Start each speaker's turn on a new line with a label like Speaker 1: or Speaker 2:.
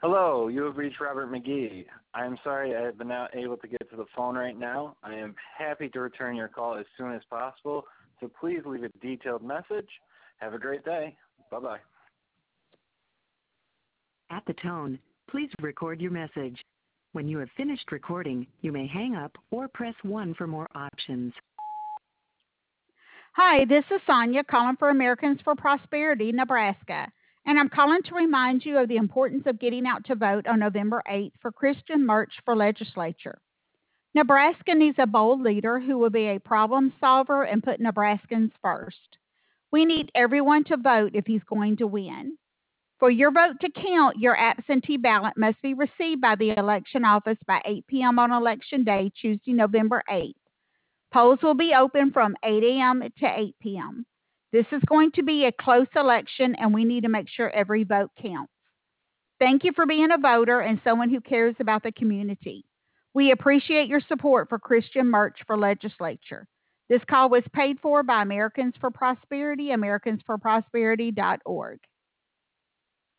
Speaker 1: Hello, you have reached Robert McGee. I am sorry I have been not able to get to the phone right now. I am happy to return your call as soon as possible, so please leave a detailed message. Have a great day. Bye-bye.
Speaker 2: At the tone, please record your message. When you have finished recording, you may hang up or press 1 for more options.
Speaker 3: Hi, this is Sonia calling for Americans for Prosperity, Nebraska. And I'm calling to remind you of the importance of getting out to vote on November 8th for Christian March for Legislature. Nebraska needs a bold leader who will be a problem solver and put Nebraskans first. We need everyone to vote if he's going to win. For your vote to count, your absentee ballot must be received by the election office by 8 p.m. on Election Day, Tuesday, November 8th. Polls will be open from 8 a.m. to 8 p.m. This is going to be a close election, and we need to make sure every vote counts. Thank you for being a voter and someone who cares about the community. We appreciate your support for Christian March for Legislature. This call was paid for by Americans for Prosperity, americansforprosperity.org.